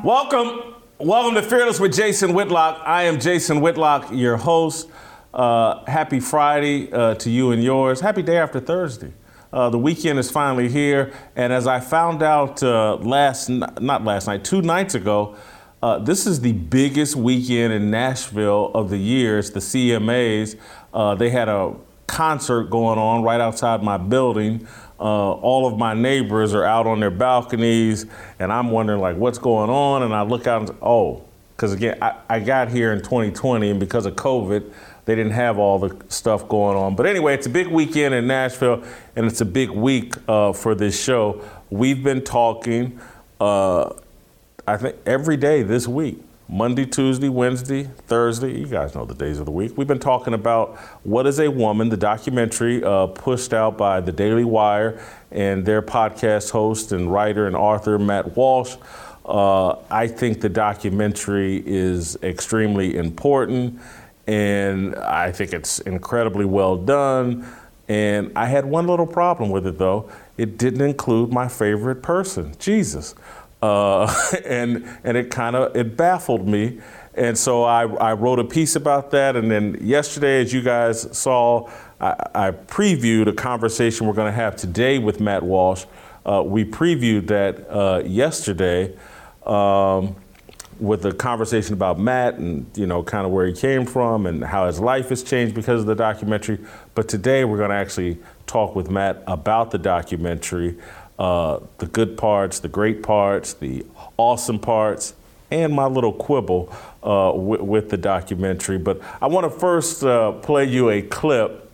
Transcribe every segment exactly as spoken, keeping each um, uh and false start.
Welcome, welcome to Fearless with Jason Whitlock. I am Jason Whitlock, your host. Uh, happy Friday uh, to you and yours. Happy day after Thursday. Uh, the weekend is finally here, and as I found out uh, last, not last night, two nights ago, uh, this is the biggest weekend in Nashville of the year. It's the C M As. Uh, they had a concert going on right outside my building. Uh, all of my neighbors are out on their balconies, and I'm wondering, like, what's going on? And I look out and say, oh, because again, I, I got here in twenty twenty, and because of COVID, they didn't have all the stuff going on. But anyway, it's a big weekend in Nashville, and it's a big week uh, for this show. We've been talking, uh, I think, every day this week. Monday, Tuesday, Wednesday, Thursday. You guys know the days of the week. We've been talking about What is a Woman, the documentary uh, pushed out by the Daily Wire and their podcast host and writer and author, Matt Walsh. Uh, I think the documentary is extremely important, and I think it's incredibly well done. And I had one little problem with it, though. It didn't include my favorite person, Jesus. Uh, and and it kind of, it baffled me. And so I, I wrote a piece about that. And then yesterday, as you guys saw, I, I previewed a conversation we're going to have today with Matt Walsh. Uh, we previewed that uh, yesterday um, with a conversation about Matt and, you know, kind of where he came from and how his life has changed because of the documentary. But today we're going to actually talk with Matt about the documentary. Uh, the good parts, the great parts, the awesome parts, and my little quibble uh, w- with the documentary. But I want to first uh, play you a clip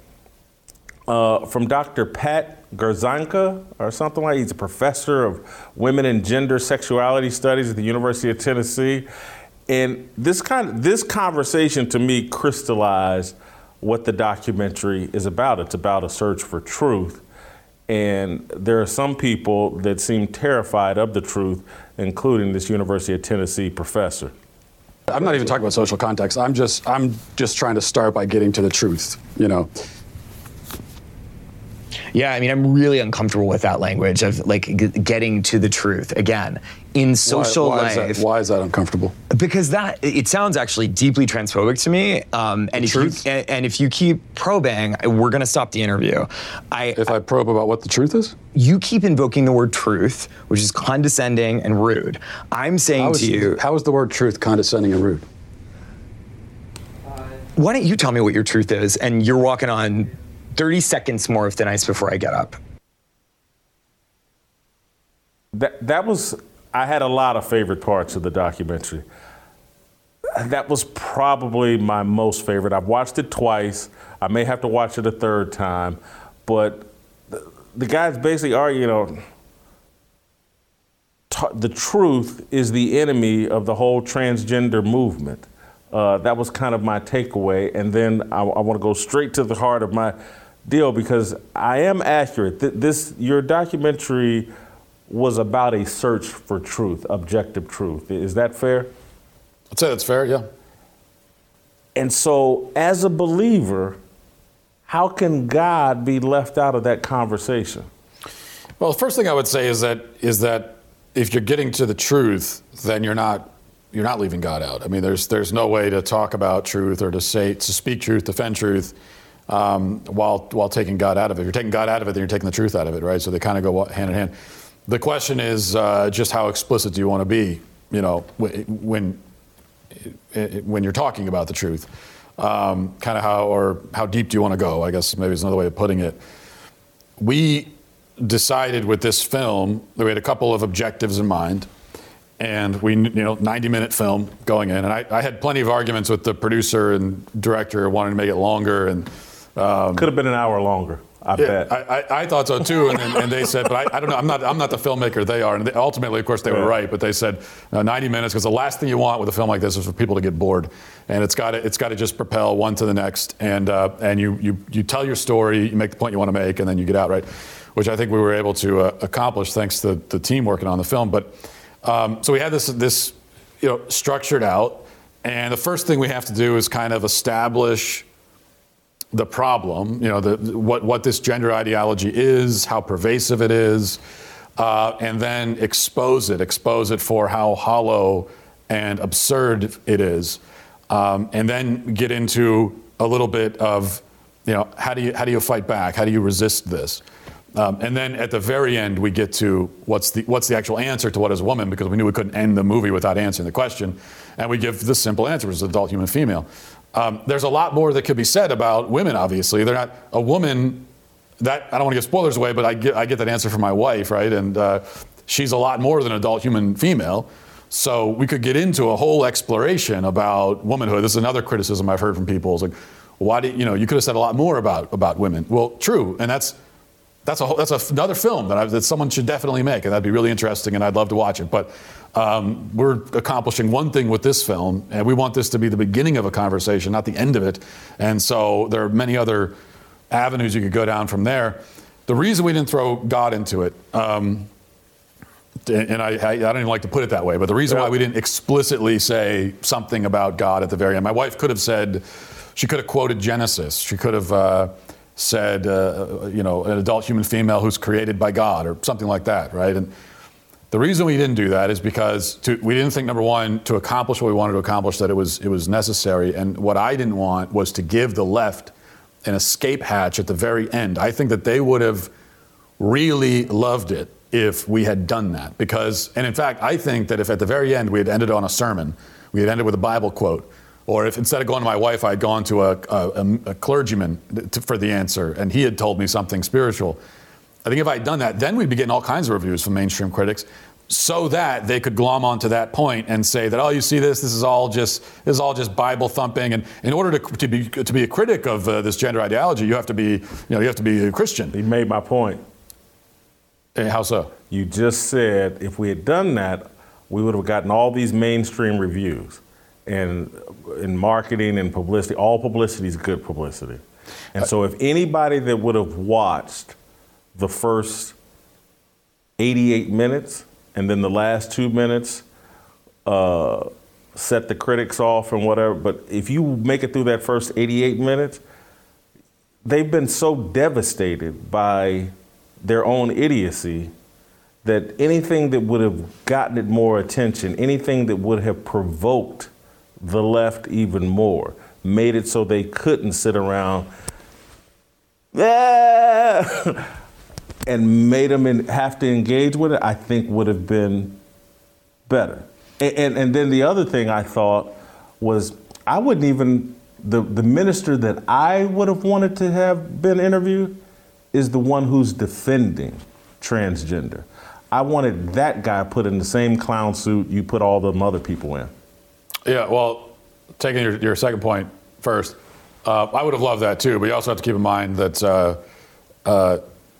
uh, from Doctor Pat Gerzanka or something like that. He's a professor of women and gender sexuality studies at the University of Tennessee. And this kind of, this conversation to me crystallized what the documentary is about. It's about a search for truth. And there are some people that seem terrified of the truth, including this University of Tennessee professor. I'm not even talking about social context. I'm just I'm just trying to start by getting to the truth, you know. Yeah, I mean, I'm really uncomfortable with that language of like g- getting to the truth. Again, in social why, why life. Is that, why is that uncomfortable? Because that, it sounds actually deeply transphobic to me. Um, and, if you, and, and if you keep probing, we're going to stop the interview. I, if I probe about what the truth is? You keep invoking the word truth, which is condescending and rude. I'm saying is, to you. How is the word truth condescending and rude? Why don't you tell me what your truth is? And you're walking on thirty seconds more of thin ice before I get up. That that was, I had a lot of favorite parts of the documentary. That was probably my most favorite. I've watched it twice. I may have to watch it a third time. But the, the guys basically are, you know, t- the truth is the enemy of the whole transgender movement. Uh, that was kind of my takeaway. And then I, I want to go straight to the heart of my deal because I am accurate. Th- this, your documentary was about a search for truth, objective truth. Is that fair? I'd say that's fair, yeah. And so as a believer, how can God be left out of that conversation? Well, the first thing I would say is that is that if you're getting to the truth, then you're not you're not leaving God out. I mean, there's there's no way to talk about truth or to say to speak truth, defend truth, um, while while taking God out of it. If you're taking God out of it, then you're taking the truth out of it, right? So they kind of go hand in hand. The question is uh, just how explicit do you want to be, you know, when when you're talking about the truth, um, kind of how or how deep do you want to go? I guess maybe is another way of putting it. We decided with this film that we had a couple of objectives in mind. And we, you know, ninety minute film going in. And I, I had plenty of arguments with the producer and director wanting to make it longer. And um, could have been an hour longer, I yeah, bet. I, I, I thought so too. And, and, and they said, but I, I don't know, I'm not I'm not the filmmaker they are. And they, ultimately, of course, they were right. But they said uh, ninety minutes, because the last thing you want with a film like this is for people to get bored. And it's got to it's got to just propel one to the next. And uh, and you, you, you tell your story, you make the point you want to make, and then you get out, right? Which I think we were able to uh, accomplish thanks to the team working on the film. But Um, so we had this, this, you know, structured out, and the first thing we have to do is kind of establish the problem, you know, the, what what this gender ideology is, how pervasive it is, uh, and then expose it, expose it for how hollow and absurd it is, um, and then get into a little bit of, you know, how do you how do you fight back? How do you resist this? Um, and then at the very end, we get to what's the what's the actual answer to what is a woman, because we knew we couldn't end the movie without answering the question, and we give the simple answer, which is adult human female. Um, there's a lot more that could be said about women. Obviously, they're not a woman. That I don't want to give spoilers away, but I get I get that answer from my wife, right? And uh, she's a lot more than adult human female. So we could get into a whole exploration about womanhood. This is another criticism I've heard from people. It's like, why did you know you could have said a lot more about about women? Well, true, and that's. That's a that's a, another film that, I, that someone should definitely make, and that'd be really interesting, and I'd love to watch it. But um, we're accomplishing one thing with this film, and we want this to be the beginning of a conversation, not the end of it. And so there are many other avenues you could go down from there. The reason we didn't throw God into it, um, and I, I, I don't even like to put it that way, but the reason yeah. why we didn't explicitly say something about God at the very end, my wife could have said, she could have quoted Genesis, she could have. Uh, said, uh, you know, an adult human female who's created by God or something like that, right? And the reason we didn't do that is because to, we didn't think, number one, to accomplish what we wanted to accomplish, that it was it was necessary. And what I didn't want was to give the left an escape hatch at the very end. I think that they would have really loved it if we had done that. Because, and in fact, I think that if at the very end we had ended on a sermon, we had ended with a Bible quote, or if instead of going to my wife, I had gone to a, a, a clergyman to, for the answer, and he had told me something spiritual. I think if I had done that, then we'd be getting all kinds of reviews from mainstream critics, so that they could glom onto that point and say that, oh, you see this, this is all just this is all just Bible thumping. And in order to, to be to be a critic of uh, this gender ideology, you have to be you know you have to be a Christian. He made my point. Hey, how so? You just said if we had done that, we would have gotten all these mainstream reviews. And in marketing and publicity, all publicity is good publicity. And so if anybody that would have watched the first eighty-eight minutes and then the last two minutes uh, set the critics off and whatever, but if you make it through that first eighty-eight minutes, they've been so devastated by their own idiocy that anything that would have gotten it more attention, anything that would have provoked the left even more, made it so they couldn't sit around ah, and made them in, have to engage with it, I think would have been better. And, and, and then the other thing I thought was I wouldn't even, the, the minister that I would have wanted to have been interviewed is the one who's defending transgender. I wanted that guy put in the same clown suit you put all the other people in. Yeah, well, taking your, your second point first, uh, I would have loved that too, but you also have to keep in mind that uh, uh,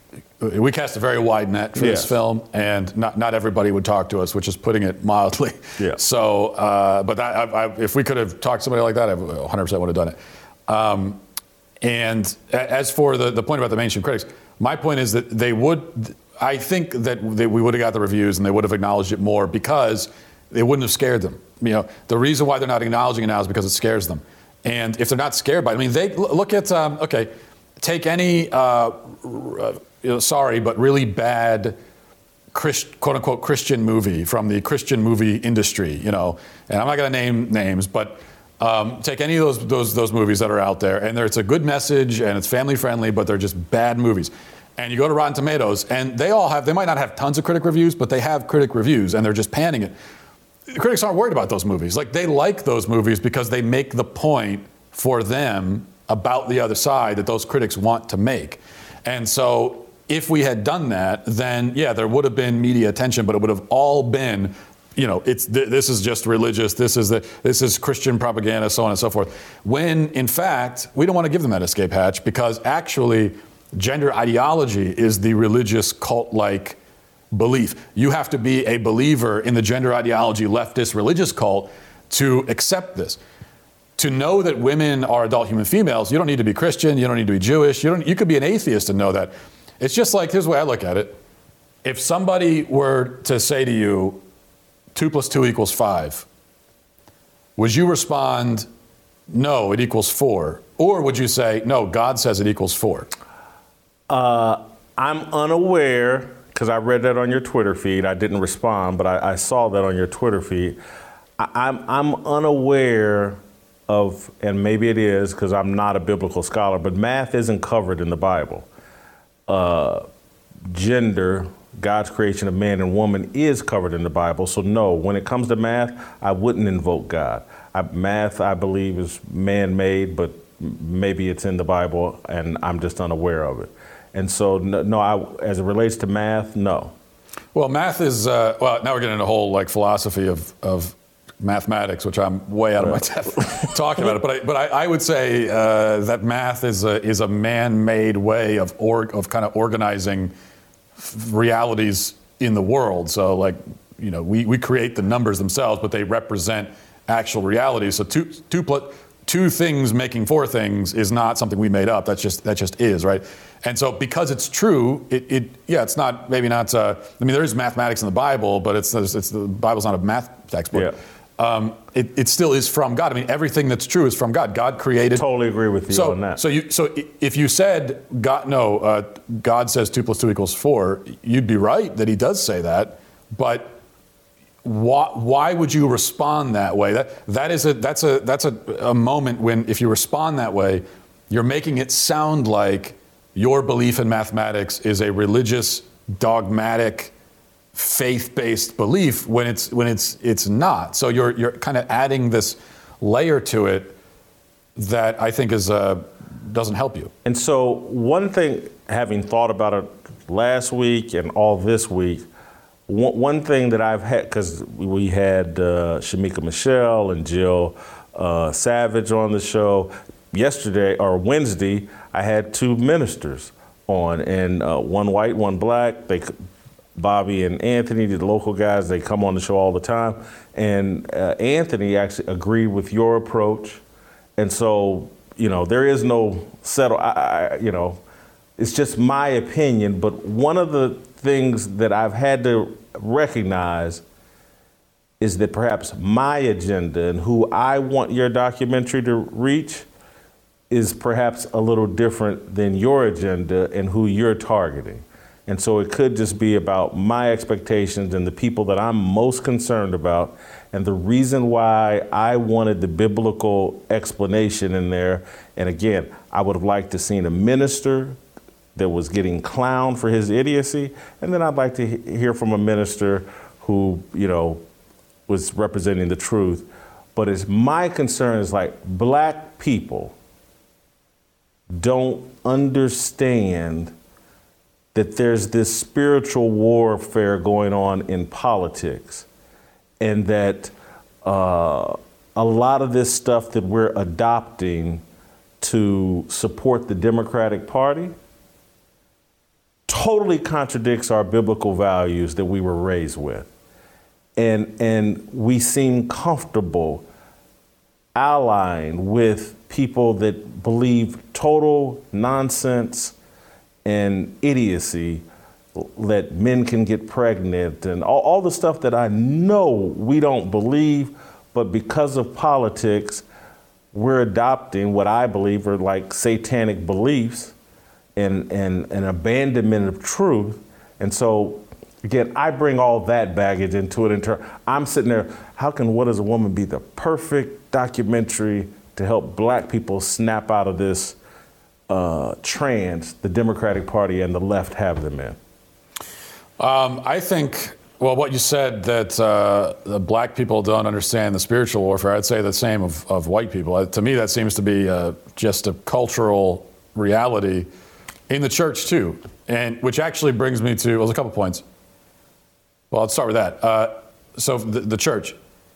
we cast a very wide net for yes. this film, and not not everybody would talk to us, which is putting it mildly. Yeah. So, uh, but that, I, I, if we could have talked to somebody like that, I one hundred percent would have done it. Um, and as for the, the point about the mainstream critics, my point is that they would, I think that they, we would have got the reviews and they would have acknowledged it more because it wouldn't have scared them. You know, the reason why they're not acknowledging it now is because it scares them. And if they're not scared by it, I mean, they look at, um, okay, take any, uh, you know, sorry, but really bad, Christ, quote unquote, Christian movie from the Christian movie industry, you know, and I'm not going to name names, but um, take any of those, those, those movies that are out there, and it's a good message and it's family friendly, but they're just bad movies. And you go to Rotten Tomatoes, and they all have, they might not have tons of critic reviews, but they have critic reviews, and they're just panning it. The critics aren't worried about those movies. Like, they like those movies because they make the point for them about the other side that those critics want to make. And so if we had done that, then yeah, there would have been media attention, but it would have all been, you know, it's th- this is just religious, this is the this is Christian propaganda, so on and so forth. When in fact, we don't want to give them that escape hatch, because actually gender ideology is the religious cult-like belief. You have to be a believer in the gender ideology leftist religious cult to accept this. To know that women are adult human females, you don't need to be Christian, you don't need to be Jewish, you don't you could be an atheist and know that. It's just like, here's the way I look at it. If somebody were to say to you, two plus two equals five, would you respond, no, it equals four? Or would you say, no, God says it equals four? Uh, I'm unaware, because I read that on your Twitter feed. I didn't respond, but I, I saw that on your Twitter feed. I, I'm I'm unaware of, and maybe it is because I'm not a biblical scholar, but math isn't covered in the Bible. Uh, gender, God's creation of man and woman, is covered in the Bible. So no, when it comes to math, I wouldn't invoke God. I, math, I believe, is man-made, but maybe it's in the Bible and I'm just unaware of it. And so, no, no I, as it relates to math, no. Well, math is, uh, well, now we're getting into a whole like philosophy of, of mathematics, which I'm way out of my depth talking about it. But I, but I, I would say uh, that math is a, is a man-made way of, org, of kind of organizing realities in the world. So like, you know, we, we create the numbers themselves, but they represent actual realities. So two, two, plus, two things making four things is not something we made up. That's just, that just is, right? And so because it's true, it, it yeah, it's not, maybe not, uh, I mean, there is mathematics in the Bible, but it's, it's the Bible's not a math textbook. Yeah. Um, it, it still is from God. I mean, everything that's true is from God. God created. Totally agree with you so, on that. So you, so if you said God, no, uh, God says two plus two equals four, you'd be right that He does say that. But why, why would you respond that way? That that is a that's a that's a, a moment when if you respond that way, you're making it sound like your belief in mathematics is a religious, dogmatic, faith-based belief when it's when it's it's not. So you're you're kind of adding this layer to it that I think is uh, doesn't help you. And so one thing, having thought about it last week and all this week, one, one thing that I've had, because we had uh, Shamika Michelle and Jill uh, Savage on the show yesterday or Wednesday. I had two ministers on, and uh, one white, one black. They Bobby and Anthony, the local guys, they come on the show all the time. And uh, Anthony actually agreed with your approach. And so, you know, there is no settle, I, I, you know, it's just my opinion. But one of the things that I've had to recognize is that perhaps my agenda and who I want your documentary to reach is perhaps a little different than your agenda and who you're targeting. And so it could just be about my expectations and the people that I'm most concerned about. And the reason why I wanted the biblical explanation in there, and again, I would have liked to seen a minister that was getting clowned for his idiocy. And then I'd like to he- hear from a minister who, you know, was representing the truth. But it's my concern is like black people don't understand that there's this spiritual warfare going on in politics, and that uh, a lot of this stuff that we're adopting to support the Democratic Party totally contradicts our biblical values that we were raised with. And, and we seem comfortable allying with people that believe total nonsense and idiocy, that men can get pregnant and all, all the stuff that I know we don't believe, but because of politics, we're adopting what I believe are like satanic beliefs and, and an abandonment of truth. And so, again, I bring all that baggage into it. In ter- I'm sitting there, how can What Is a Woman be the perfect documentary to help black people snap out of this Uh, trans the Democratic Party and the left have them in? Um, I think, well, what you said, that uh, the black people don't understand the spiritual warfare, I'd say the same of, of white people. Uh, to me, that seems to be uh, just a cultural reality in the church, too. And which actually brings me to, well, there's a couple points. Well, let's start with that. Uh, so the, the church.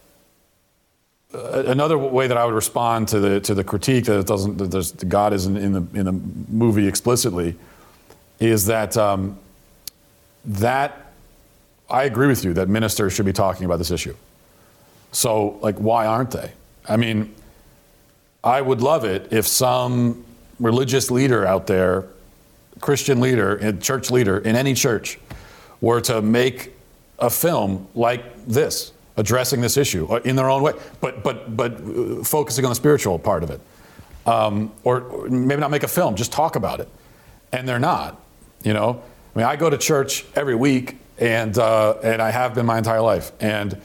Uh, another way that I would respond to the to the critique that it doesn't that there's God isn't in the in the movie explicitly is that um, that I agree with you that ministers should be talking about this issue. So, like, why aren't they? I mean, I would love it if some religious leader out there, Christian leader, and church leader in any church, were to make a film like this, addressing this issue in their own way, but but but focusing on the spiritual part of it, um, or, or maybe not make a film, just talk about it, and they're not. You know, I mean, I go to church every week, and uh, and I have been my entire life. And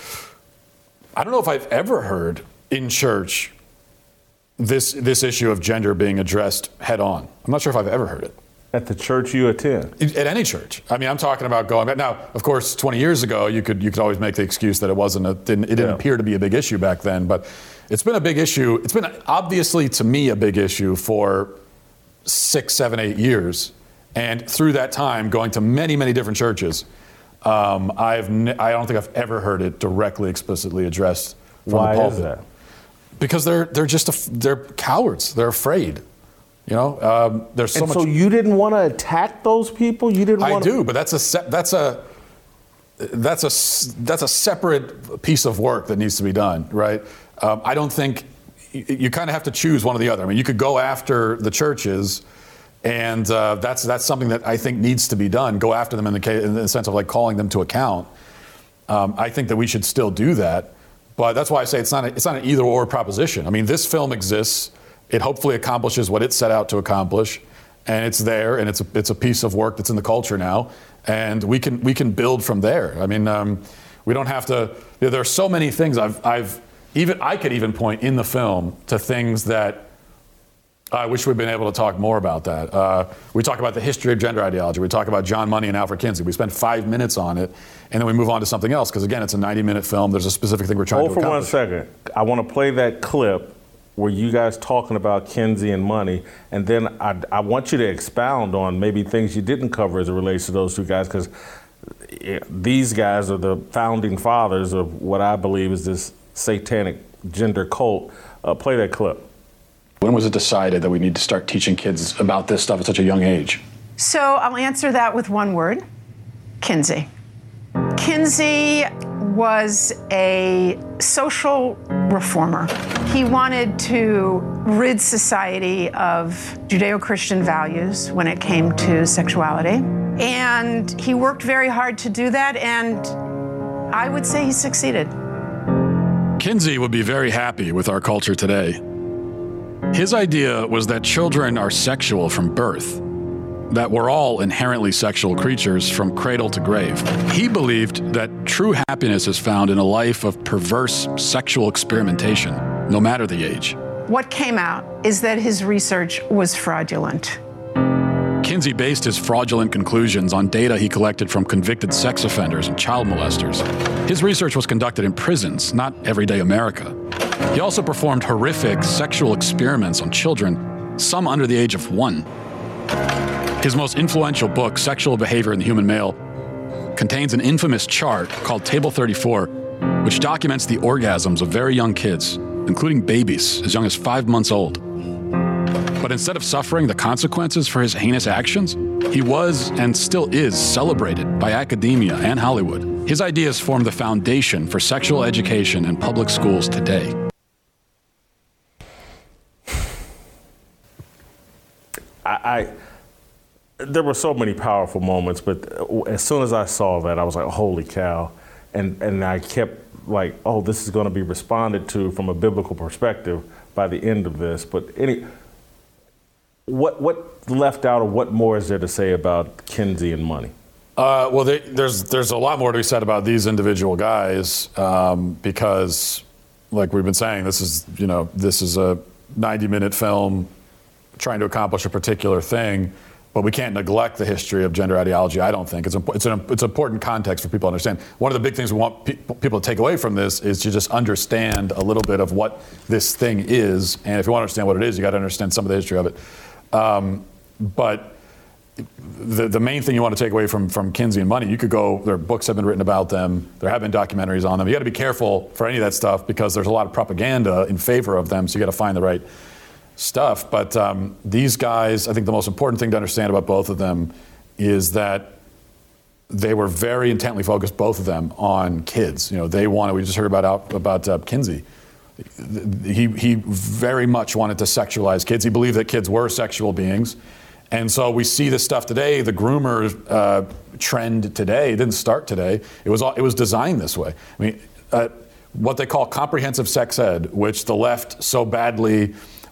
I don't know if I've ever heard in church this this issue of gender being addressed head on. I'm not sure if I've ever heard it. At the church you attend? At any church. I mean, I'm talking about going back. Now, of course, twenty years ago, you could you could always make the excuse that it wasn't a, didn't, it didn't yeah. appear to be a big issue back then, but it's been a big issue. It's been obviously, to me, a big issue for six, seven, eight years. And through that time, going to many, many different churches, um, I've ne- I don't think I've ever heard it directly, explicitly addressed from Why the pulpit. Is that? Because they're they're just a, they're cowards. They're afraid. You know, um, there's so and much. So you didn't want to attack those people. You didn't. I want do, but that's a se- that's a that's a that's a separate piece of work that needs to be done, right? Um, I don't think you, you kind of have to choose one or the other. I mean, you could go after the churches, and uh, that's that's something that I think needs to be done. Go after them in the case, in the sense of like calling them to account. Um, I think that we should still do that, but that's why I say it's not a, it's not an either or proposition. I mean, this film exists. It hopefully accomplishes what it set out to accomplish, and it's there, and it's a, it's a piece of work that's in the culture now, and we can we can build from there. I mean, um, we don't have to. You know, there are so many things I've I've even I could even point in the film to things that I wish we'd been able to talk more about. That uh, we talk about the history of gender ideology. We talk about John Money and Alfred Kinsey. We spend five minutes on it, and then we move on to something else because again, it's a ninety-minute film. There's a specific thing we're trying Hold to for accomplish. one second. I want to play that clip where you guys talking about Kinsey and Money, and then I, I want you to expound on maybe things you didn't cover as it relates to those two guys, because these guys are the founding fathers of what I believe is this satanic gender cult. Uh, play that clip. When was it decided that we need to start teaching kids about this stuff at such a young age? So I'll answer that with one word: Kinsey. Kinsey was a social reformer. He wanted to rid society of Judeo-Christian values when it came to sexuality. And he worked very hard to do that, and I would say he succeeded. Kinsey would be very happy with our culture today. His idea was that children are sexual from birth, that we're all inherently sexual creatures from cradle to grave. He believed that true happiness is found in a life of perverse sexual experimentation, no matter the age. What came out is that his research was fraudulent. Kinsey based his fraudulent conclusions on data he collected from convicted sex offenders and child molesters. His research was conducted in prisons, not everyday America. He also performed horrific sexual experiments on children, some under the age of one. His most influential book, Sexual Behavior in the Human Male, contains an infamous chart called Table thirty-four, which documents the orgasms of very young kids, including babies as young as five months old. But instead of suffering the consequences for his heinous actions, he was and still is celebrated by academia and Hollywood. His ideas form the foundation for sexual education in public schools today. I, I there were so many powerful moments, but as soon as I saw that, I was like, holy cow. And and I kept like, oh, this is going to be responded to from a biblical perspective by the end of this. But any, what what left out, or what more is there to say about Kinsey and Money? Uh, well, they, there's there's a lot more to be said about these individual guys um, because, like we've been saying, this is you know this is a ninety minute film trying to accomplish a particular thing, but we can't neglect the history of gender ideology. I don't think it's a, it's an it's important context for people to understand. One of the big things we want pe- people to take away from this is to just understand a little bit of what this thing is, and if you want to understand what it is, you got to understand some of the history of it. Um, but The, the main thing you want to take away from, from Kinsey and Money, you could go, there books have been written about them, there have been documentaries on them. You got to be careful for any of that stuff because there's a lot of propaganda in favor of them, so you got to find the right stuff. But um, these guys, I think the most important thing to understand about both of them is that they were very intently focused, both of them, on kids. You know, they wanted, we just heard about, about uh, Kinsey. He, he very much wanted to sexualize kids. He believed that kids were sexual beings. And so we see this stuff today. The groomer uh, trend today it didn't start today. It was all, it was designed this way. I mean, uh, what they call comprehensive sex ed, which the left so badly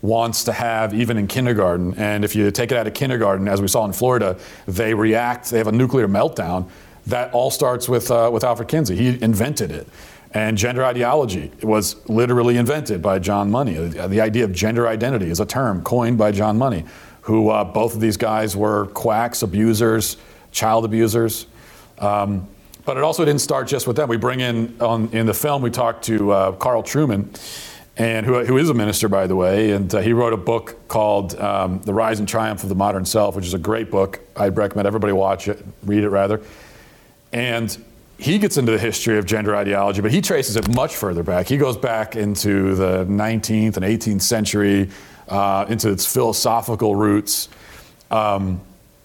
wants to have even in kindergarten. And if you take it out of kindergarten, as we saw in Florida, they react, they have a nuclear meltdown. That all starts with, uh, with Alfred Kinsey. He invented it. And gender ideology was literally invented by John Money. The idea of gender identity is a term coined by John Money, who uh, both of these guys were quacks, abusers, child abusers. Um, but it also didn't start just with them. We bring in, on, in the film, we talked to uh, Carl Trueman, and who, who is a minister, by the way, and uh, he wrote a book called um, The Rise and Triumph of the Modern Self, which is a great book. I'd recommend everybody watch it, read it rather. And he gets into the history of gender ideology, but he traces it much further back. He goes back into the nineteenth and eighteenth century, uh, into its philosophical roots. Um,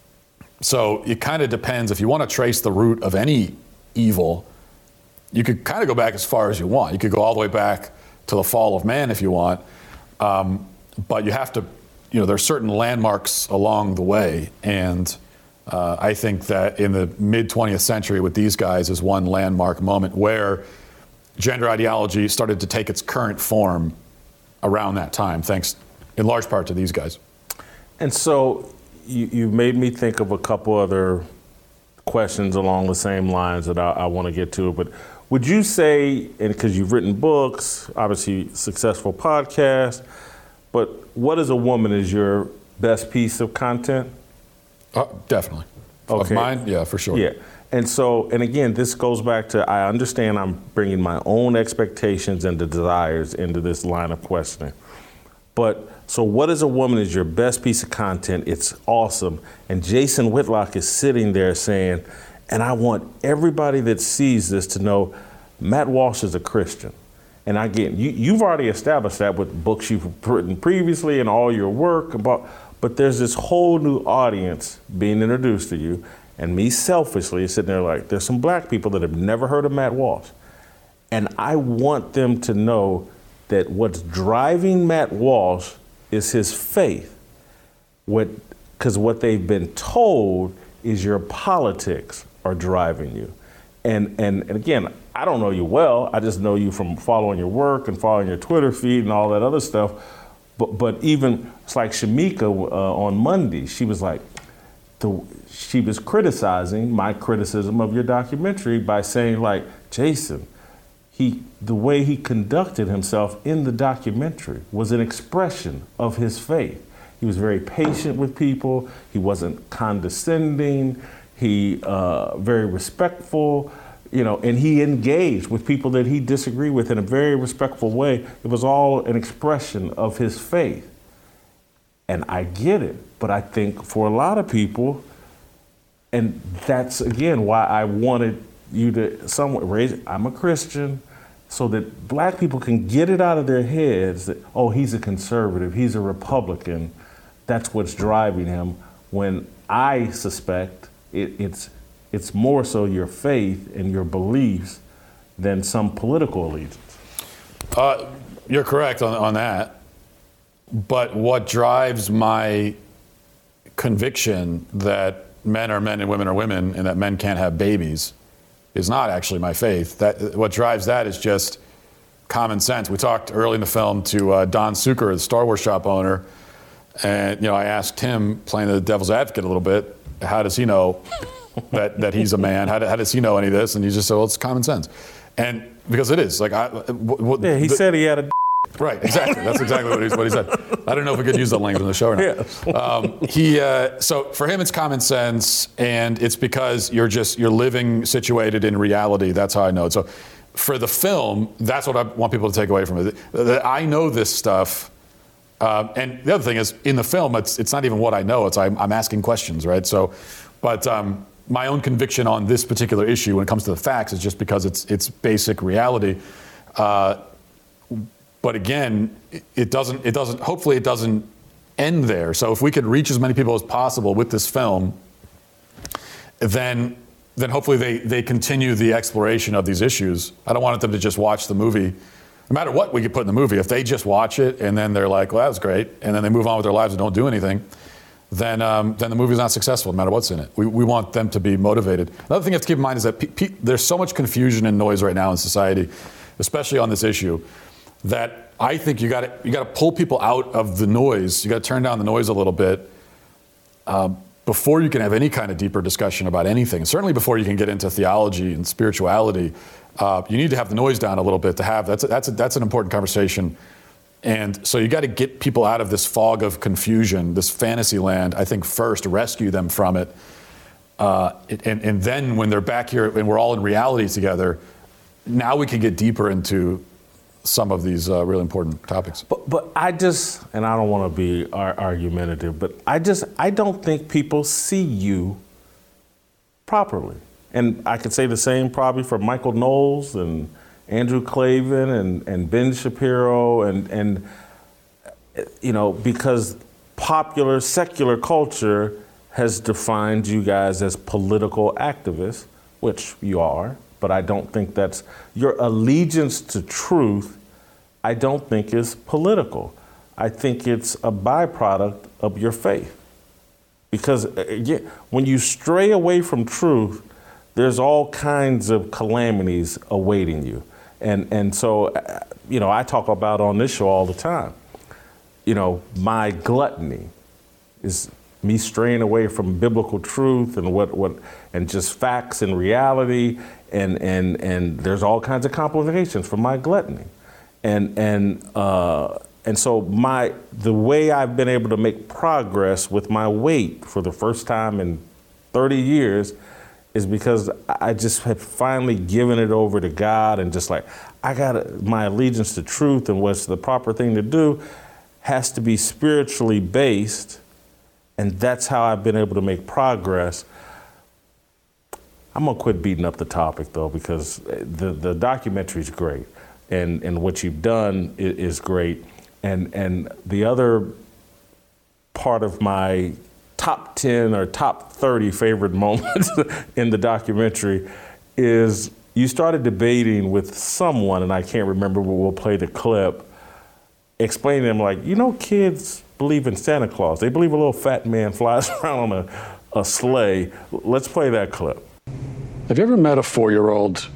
so it kind of depends. If you want to trace the root of any evil, you could kind of go back as far as you want. You could go all the way back to the fall of man if you want, um, but you have to, you know, there are certain landmarks along the way, and uh, I think that in the mid twentieth century with these guys is one landmark moment where gender ideology started to take its current form around that time, thanks in large part to these guys. And so you, you made me think of a couple other questions along the same lines that I, I want to get to, but would you say, and because you've written books, obviously successful podcast, but what as a woman is your best piece of content? Uh, definitely. Okay. Of mine? Yeah, for sure. Yeah. And so, and again, this goes back to, I understand I'm bringing my own expectations and desires into this line of questioning. But, so what as a woman is your best piece of content? It's awesome. And Jason Whitlock is sitting there saying, and I want everybody that sees this to know Matt Walsh is a Christian. And again, you, you've already established that with books you've written previously and all your work about, but there's this whole new audience being introduced to you. And me selfishly sitting there like, there's some black people that have never heard of Matt Walsh. And I want them to know that what's driving Matt Walsh is his faith. What, because what they've been told is your politics are driving you. And, and and again, I don't know you well. I just know you from following your work and following your Twitter feed and all that other stuff. But but even, it's like Shamika uh, on Monday, she was like, the, she was criticizing my criticism of your documentary by saying like, Jason, he the way he conducted himself in the documentary was an expression of his faith. He was very patient with people. He wasn't condescending. He uh, very respectful, you know, and he engaged with people that he disagreed with in a very respectful way. It was all an expression of his faith. And I get it, but I think for a lot of people, and that's again why I wanted you to somewhat raise, I'm a Christian, so that black people can get it out of their heads that, oh, he's a conservative, he's a Republican, that's what's driving him, when I suspect It, it's it's more so your faith and your beliefs than some political allegiance. Uh, you're correct on, on that. But what drives my conviction that men are men and women are women and that men can't have babies is not actually my faith. That what drives that is just common sense. We talked early in the film to uh, Don Suker, the Star Wars shop owner, and you know I asked him, playing the devil's advocate a little bit, how does he know that, that he's a man? How, do, how does he know any of this? And he just said, well, it's common sense. And because it is. like I, w- w- Yeah, he the, said he had a d- Right, exactly. That's exactly what he, what he said. I don't know if we could use that language in the show or not. Yeah. Um, he, uh, so for him, it's common sense, and it's because you're just, you're living situated in reality. That's how I know it. So for the film, that's what I want people to take away from it. That I know this stuff. Uh, and the other thing is, in the film, it's it's not even what I know. It's I'm, I'm asking questions, right? So, but um, my own conviction on this particular issue, when it comes to the facts, is just because it's it's basic reality. Uh, but again, it, it doesn't it doesn't. Hopefully, it doesn't end there. So, if we could reach as many people as possible with this film, then then hopefully they they continue the exploration of these issues. I don't want them to just watch the movie. No matter what we could put in the movie, if they just watch it and then they're like, well, that was great, and then they move on with their lives and don't do anything, then um, then the movie's not successful, no matter what's in it. We we want them to be motivated. Another thing you have to keep in mind is that pe- pe- there's so much confusion and noise right now in society, especially on this issue, that I think you got to you got to pull people out of the noise. You got to turn down the noise a little bit uh, before you can have any kind of deeper discussion about anything. Certainly before you can get into theology and spirituality, uh, you need to have the noise down a little bit to have that's a, that's a, that's an important conversation. And so you got to get people out of this fog of confusion, this fantasy land. I think first rescue them from it, uh, and and then when they're back here and we're all in reality together, now we can get deeper into some of these uh, really important topics. But, but I just, and I don't want to be ar- argumentative, but I just, I don't think people see you properly. And I could say the same probably for Michael Knowles and Andrew Klavan and, and Ben Shapiro and, and, you know, because popular secular culture has defined you guys as political activists, which you are, but I don't think that's, your allegiance to truth, I don't think is political. I think it's a byproduct of your faith. Because again, when you stray away from truth, there's all kinds of calamities awaiting you. And and so, you know, I talk about on this show all the time, you know, my gluttony is me straying away from biblical truth and what, what and just facts and reality. And, and, and there's all kinds of complications for my gluttony. And, and, uh, and so my, the way I've been able to make progress with my weight for the first time in thirty years is because I just have finally given it over to God and just like, I got my allegiance to truth and what's the proper thing to do has to be spiritually based. And that's how I've been able to make progress. I'm gonna quit beating up the topic though, because the, the documentary is great and, and what you've done is, is great. And, and the other part of my top ten or top thirty favorite moments in the documentary is you started debating with someone, and I can't remember, but we'll play the clip, explaining to them like, you know, kids believe in Santa Claus. They believe a little fat man flies around on a, a sleigh. Let's play that clip. Have you ever met a four-year-old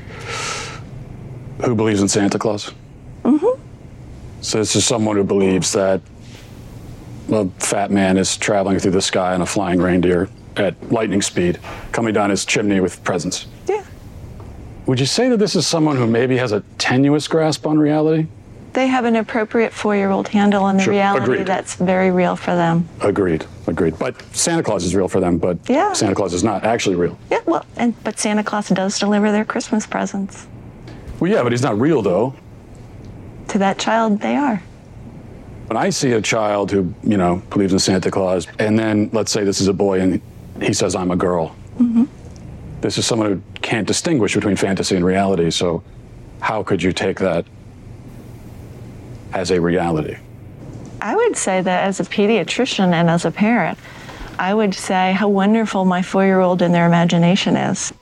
who believes in Santa Claus? Mm-hmm. So this is someone who believes that a fat man is traveling through the sky on a flying reindeer at lightning speed, coming down his chimney with presents. Yeah. Would you say that this is someone who maybe has a tenuous grasp on reality? They have an appropriate four-year-old handle on the Sure. reality Agreed. that's very real for them. Agreed, agreed. But Santa Claus is real for them, but Yeah. Santa Claus is not actually real. Yeah, well, and but Santa Claus does deliver their Christmas presents. Well, yeah, but he's not real, though. To that child, they are. When I see a child who, you know, believes in Santa Claus, and then let's say this is a boy and he says, I'm a girl. Mm-hmm. This is someone who can't distinguish between fantasy and reality, so how could you take that as a reality? I would say that as a pediatrician and as a parent, I would say how wonderful my four-year-old and their imagination is.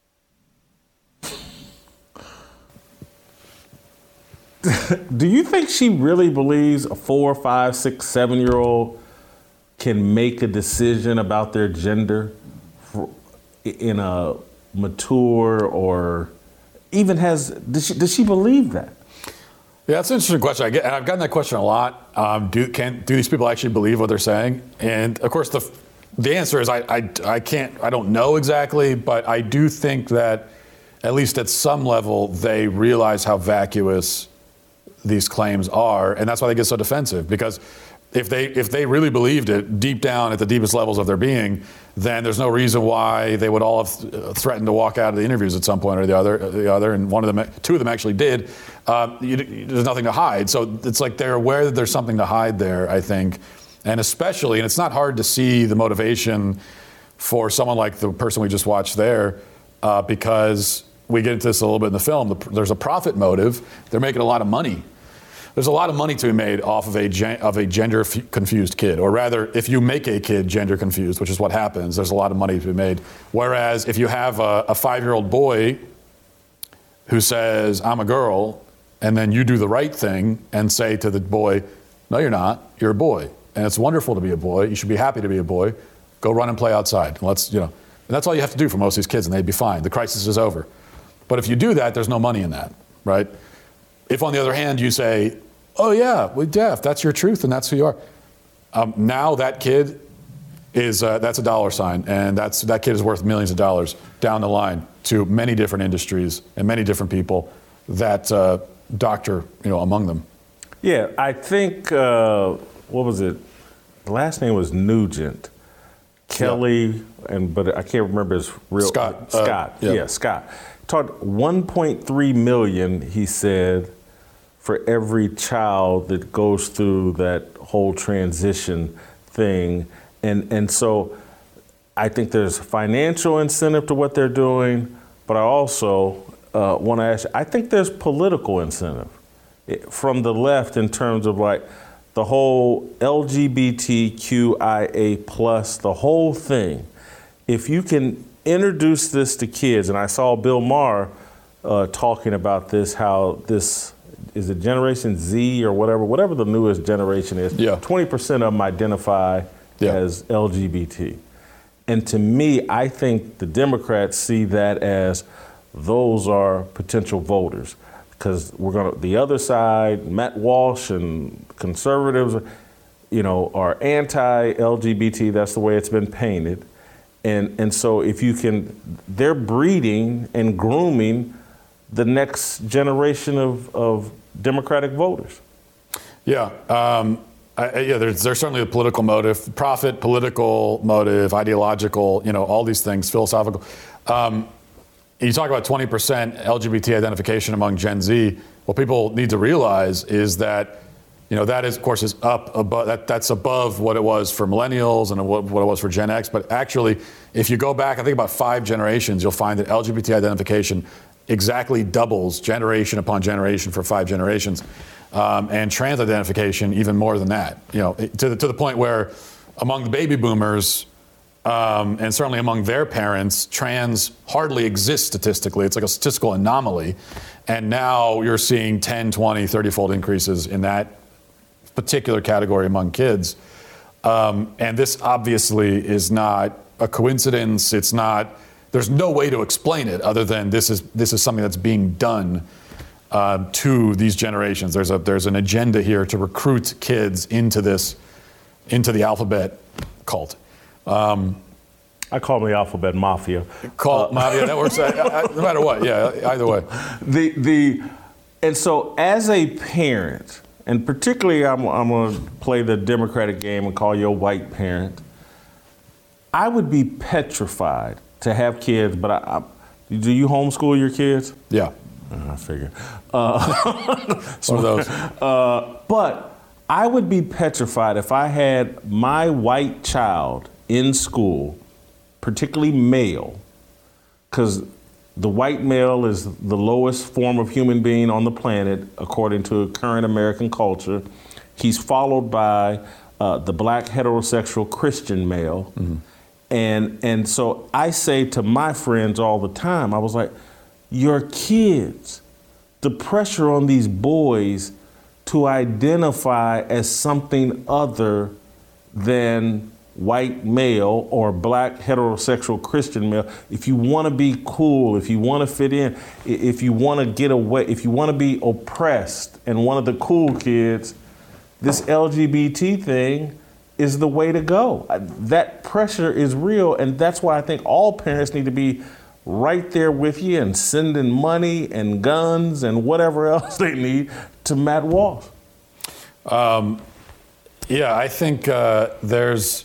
Do you think she really believes a four, five, six, seven-year-old can make a decision about their gender for, in a mature or even has, does she, does she believe that? Yeah, that's an interesting question. I get, I've gotten that question a lot. Um, do can do these people actually believe what they're saying? And of course, the the answer is I, I I can't I don't know exactly, but I do think that at least at some level they realize how vacuous these claims are, and that's why they get so defensive. Because if they if they really believed it deep down at the deepest levels of their being, then there's no reason why they would all have threatened to walk out of the interviews at some point or the other. The other, and one of them, two of them actually did. Uh, you, there's nothing to hide, so it's like they're aware that there's something to hide there, I think, and especially, and it's not hard to see the motivation for someone like the person we just watched there, uh, because we get into this a little bit in the film. There's a profit motive. They're making a lot of money. There's a lot of money to be made off of a gen- of a gender f- confused kid, or rather, if you make a kid gender confused, which is what happens, there's a lot of money to be made. Whereas if you have a, a five-year-old boy who says, I'm a girl, and then you do the right thing and say to the boy, no, you're not, you're a boy. And it's wonderful to be a boy. You should be happy to be a boy. Go run and play outside. And let's, you know, and that's all you have to do for most of these kids, and they'd be fine. The crisis is over. But if you do that, there's no money in that, right? If, on the other hand, you say, oh, yeah, we're deaf, that's your truth, and that's who you are. Um, now that kid is, uh, that's a dollar sign, and that's that kid is worth millions of dollars down the line to many different industries and many different people, that uh, doctor, you know, among them. Yeah, I think, uh, what was it? The last name was Nugent. Kelly, yeah. and but I can't remember his real Scott. Scott, uh, yeah. yeah, Scott. Taught one point three million, he said, for every child that goes through that whole transition thing. And and so I think there's financial incentive to what they're doing, but I also uh, want to ask you, I think there's political incentive from the left in terms of like the whole L G B T Q I A plus, the whole thing. If you can introduce this to kids, and I saw Bill Maher uh, talking about this, how this is it Generation Z or whatever, whatever the newest generation is, yeah. twenty percent of them identify yeah. as L G B T. And to me, I think the Democrats see that as those are potential voters. Because we're gonna, the other side, Matt Walsh and conservatives, you know, are anti-L G B T. That's the way it's been painted. And and so if you can, they're breeding and grooming the next generation of, of Democratic voters. Yeah, um, I, yeah. There's there's certainly a political motive, profit, political motive, ideological. You know, all these things, philosophical. Um, You talk about twenty percent L G B T identification among Gen Z. What people need to realize is that, you know, that is, of course, is up above. That that's above what it was for millennials and what, what it was for Gen X. But actually, if you go back, I think about five generations, you'll find that L G B T identification exactly doubles generation upon generation for five generations, um, and trans identification even more than that. You know, to the, to the point where among the baby boomers. Um, and certainly among their parents, trans hardly exists statistically. It's like a statistical anomaly. And now you're seeing ten, twenty, thirty-fold increases in that particular category among kids. Um, and this obviously is not a coincidence. It's not, there's no way to explain it other than this is this is something that's being done uh, to these generations. There's a there's an agenda here to recruit kids into this, into the alphabet cult. Um, I call them the alphabet mafia. Call it uh, mafia. That works. I, I, no matter what. Yeah. Either way. The the and so as a parent, and particularly I'm I'm going to play the Democratic game and call you a white parent. I would be petrified to have kids, but I, I, do you homeschool your kids? Yeah. Uh, I figure. Uh, One of those. Uh, but I would be petrified if I had my white child in school, particularly male, because the white male is the lowest form of human being on the planet, according to current American culture. He's followed by uh, the black heterosexual Christian male. Mm-hmm. And, and so I say to my friends all the time, I was like, your kids, the pressure on these boys to identify as something other than white male or black heterosexual Christian male, if you want to be cool, if you want to fit in, if you want to get away, if you want to be oppressed and one of the cool kids, this L G B T thing is the way to go. That pressure is real, and that's why I think all parents need to be right there with you and sending money and guns and whatever else they need to Matt Walsh. Um, yeah, I think uh, there's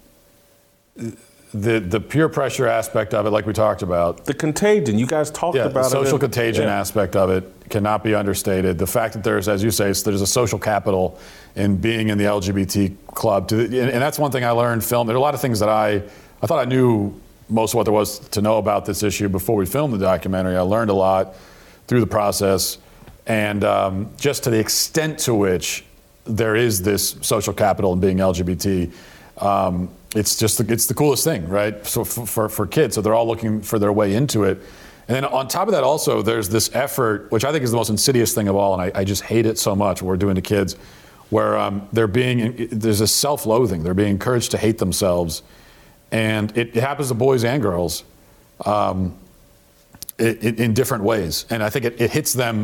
the the peer pressure aspect of it, like we talked about. The contagion, you guys talked yeah, about the social it. contagion yeah. aspect of it cannot be understated. The fact that there's, as you say, there's a social capital in being in the L G B T club. To the, and, and that's one thing I learned film. There are a lot of things that I, I thought I knew most of what there was to know about this issue before we filmed the documentary. I learned a lot through the process. And um, just to the extent to which there is this social capital in being L G B T, um, it's just the, it's the coolest thing, right? So for, for for kids, so they're all looking for their way into it. And then on top of that, also there's this effort, which I think is the most insidious thing of all, and I, I just hate it so much. What we're doing to kids, where um, they're being there's a self-loathing. They're being encouraged to hate themselves, and it, it happens to boys and girls, um, it, it, in different ways. And I think it, it hits them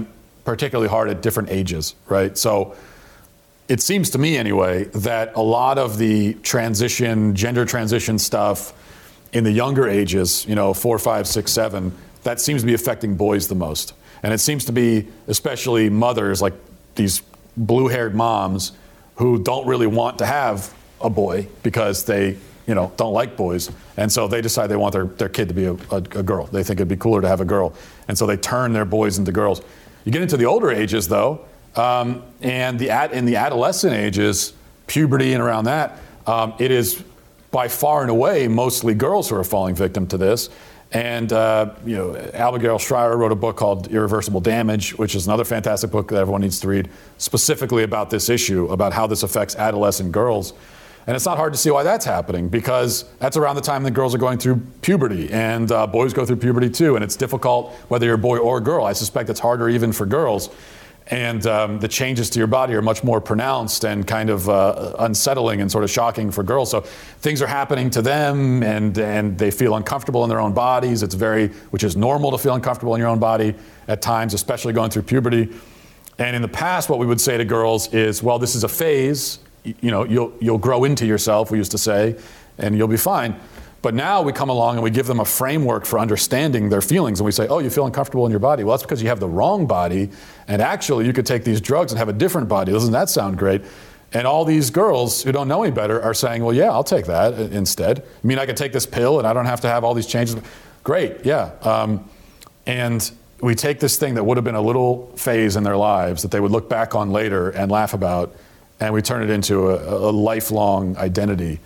particularly hard at different ages, right? So it seems to me anyway that a lot of the transition, gender transition stuff in the younger ages, you know, four, five, six, seven, that seems to be affecting boys the most. And it seems to be especially mothers, like these blue-haired moms who don't really want to have a boy because they, you know, don't like boys. And so they decide they want their, their kid to be a, a, a girl. They think it'd be cooler to have a girl. And so they turn their boys into girls. You get into the older ages, though, um, and the ad, in the adolescent ages, puberty and around that, um, it is by far and away mostly girls who are falling victim to this. And uh, you know, Abigail Shrier wrote a book called Irreversible Damage, which is another fantastic book that everyone needs to read, specifically about this issue, about how this affects adolescent girls. And it's not hard to see why that's happening, because that's around the time that girls are going through puberty, and uh, boys go through puberty too, and it's difficult whether you're a boy or a girl. I suspect it's harder even for girls. And um, the changes to your body are much more pronounced and kind of uh, unsettling and sort of shocking for girls. So things are happening to them, and and they feel uncomfortable in their own bodies. It's very, which is normal to feel uncomfortable in your own body at times, especially going through puberty. And in the past, what we would say to girls is, well, this is a phase. You know, you'll you'll grow into yourself, we used to say, and you'll be fine. But now we come along and we give them a framework for understanding their feelings, and we say, oh, you feel uncomfortable in your body. Well, that's because you have the wrong body, and actually you could take these drugs and have a different body. Doesn't that sound great? And all these girls who don't know any better are saying, well, yeah, I'll take that instead. I mean, I could take this pill and I don't have to have all these changes. Great, yeah. Um, and we take this thing that would have been a little phase in their lives that they would look back on later and laugh about, and we turn it into a, a lifelong identity.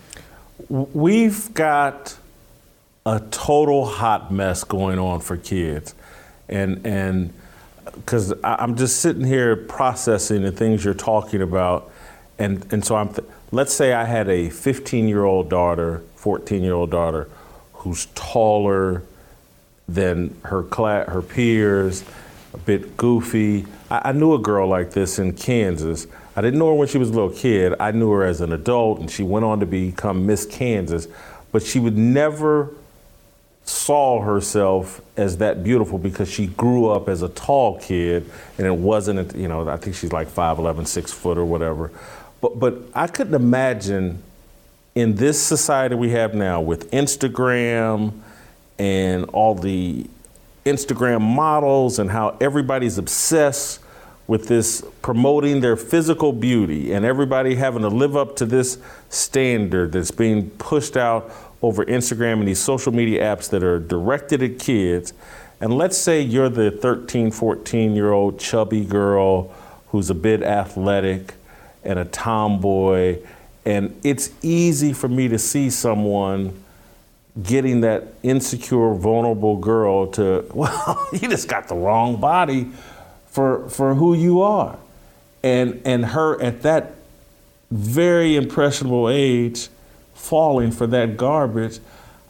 We've got a total hot mess going on for kids. And and because I'm just sitting here processing the things you're talking about. And, and so I'm, th- let's say I had a fifteen-year-old daughter, fourteen-year-old daughter, who's taller than her cla- her peers, a bit goofy. I, I knew a girl like this in Kansas. I didn't know her when she was a little kid. I knew her as an adult, and she went on to become Miss Kansas. But she would never saw herself as that beautiful because she grew up as a tall kid, and it wasn't, you know, I think she's like five eleven, six foot or whatever. But but I couldn't imagine in this society we have now with Instagram and all the Instagram models and how everybody's obsessed with this promoting their physical beauty and everybody having to live up to this standard that's being pushed out over Instagram and these social media apps that are directed at kids. And let's say you're the thirteen, fourteen year old chubby girl who's a bit athletic and a tomboy. And it's easy for me to see someone getting that insecure, vulnerable girl to, well, you just got the wrong body for for who you are. And and her at that very impressionable age falling for that garbage.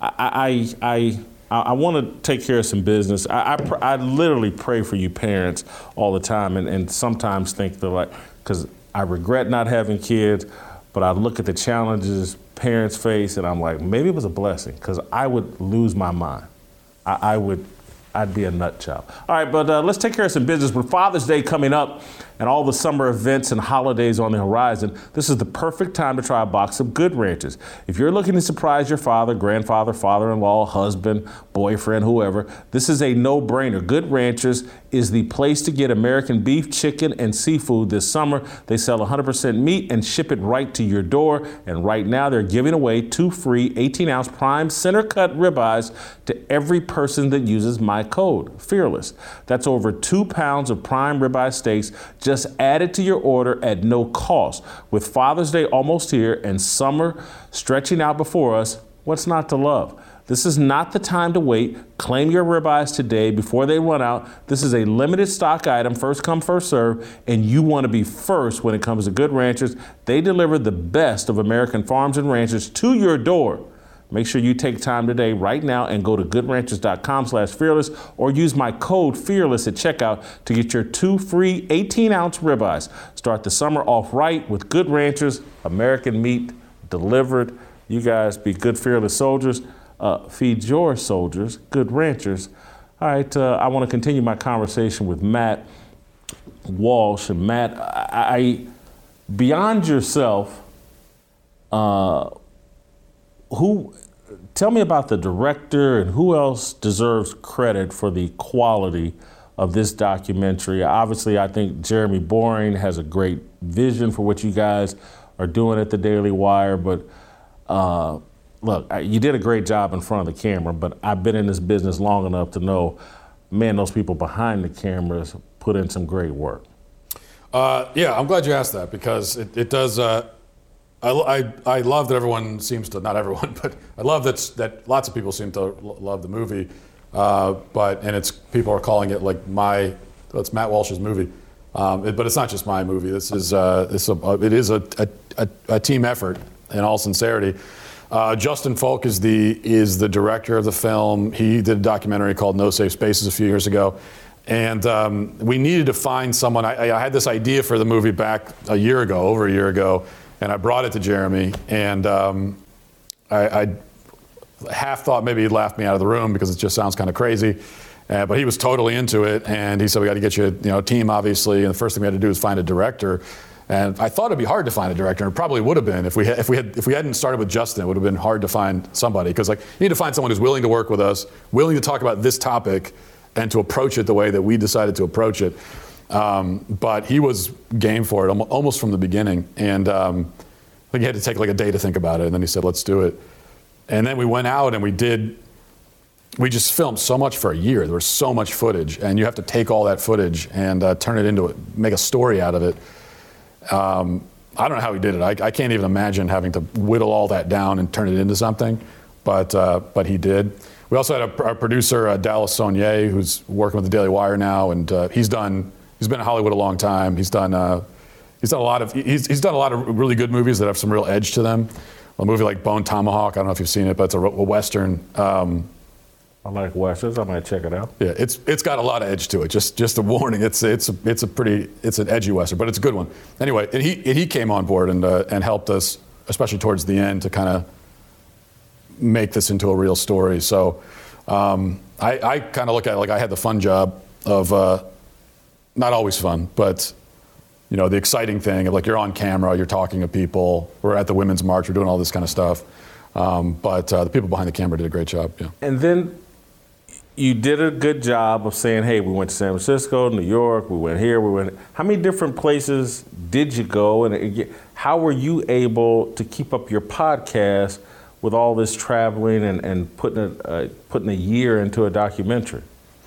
I I I, I want to take care of some business. I, I I literally pray for you parents all the time, and, and sometimes think they're like, because I regret not having kids, but I look at the challenges parents face and I'm like, maybe it was a blessing, because I would lose my mind. I, I would I'd be a nut job. All right, but uh, let's take care of some business. With Father's Day coming up and all the summer events and holidays on the horizon, this is the perfect time to try a box of Good Ranchers. If you're looking to surprise your father, grandfather, father-in-law, husband, boyfriend, whoever, this is a no-brainer. Good Ranchers is the place to get American beef, chicken, and seafood this summer. They sell one hundred percent meat and ship it right to your door. And right now they're giving away two free eighteen ounce prime center cut ribeyes to every person that uses my code, Fearless. That's over two pounds of prime ribeye steaks just added to your order at no cost. With Father's Day almost here and summer stretching out before us, what's not to love? This is not the time to wait. Claim your ribeyes today before they run out. This is a limited stock item, first come, first serve, and you want to be first when it comes to Good Ranchers. They deliver the best of American farms and ranchers to your door. Make sure you take time today, right now, and go to goodranchers.com slash fearless or use my code FEARLESS at checkout to get your two free eighteen ounce ribeyes. Start the summer off right with Good Ranchers, American meat delivered. You guys be good, fearless soldiers. Uh, feed your soldiers, Good Ranchers. All right, uh, I want to continue my conversation with Matt. Walsh and Matt, I, I beyond yourself, uh, who? Tell me about the director and who else deserves credit for the quality of this documentary. Obviously, I think Jeremy Boring has a great vision for what you guys are doing at the Daily Wire, but uh, look, you did a great job in front of the camera, but I've been in this business long enough to know, man, those people behind the cameras put in some great work. Uh, yeah, I'm glad you asked that because it, it does, uh, I, I, I love that everyone seems to, not everyone, but I love that, that lots of people seem to love the movie. Uh, but and it's people are calling it like my it's Matt Walsh's movie, um, it, but it's not just my movie. This is uh, this a, it is a, a, a team effort in all sincerity. Uh, Justin Folk is the is the director of the film. He did a documentary called No Safe Spaces a few years ago, and um, we needed to find someone. I, I had this idea for the movie back a year ago, over a year ago, and I brought it to Jeremy, and um, I. I half thought maybe he'd laugh me out of the room because it just sounds kind of crazy, uh, but he was totally into it, and he said, we got to get you a you know, team, obviously, and the first thing we had to do is find a director. And I thought it'd be hard to find a director, and it probably would have been if we had, if we had if we hadn't started with Justin. It would have been hard to find somebody because like you need to find someone who's willing to work with us, willing to talk about this topic, and to approach it the way that we decided to approach it. Um, but he was game for it almost from the beginning, and um, I think he had to take like a day to think about it, and then he said, let's do it. And then we went out and we did, we just filmed so much for a year. There was so much footage, and you have to take all that footage and uh, turn it into it, make a story out of it. Um, I don't know how he did it. I, I can't even imagine having to whittle all that down and turn it into something, but uh, but he did. We also had a, our producer, uh, Dallas Saunier, who's working with the Daily Wire now, and uh, he's done, he's been in Hollywood a long time. He's done, uh, he's done a lot of, he's, he's done a lot of really good movies that have some real edge to them. A movie like Bone Tomahawk, I don't know if you've seen it, but it's a, a Western. Um, I like Westerns, I might check it out. Yeah, it's it's got a lot of edge to it. Just just a warning, it's it's a, it's a pretty, it's an edgy Western, but it's a good one. Anyway, and he and he came on board and uh, and helped us, especially towards the end, to kind of make this into a real story. So um, I, I kind of look at it like I had the fun job of, uh, not always fun, but you know, the exciting thing of like you're on camera, you're talking to people, we're at the Women's March, we're doing all this kind of stuff. Um, but uh, the people behind the camera did a great job. Yeah. And then you did a good job of saying, hey, we went to San Francisco, New York, we went here, we went. How many different places did you go? And how were you able to keep up your podcast with all this traveling and, and putting, a, uh, putting a year into a documentary?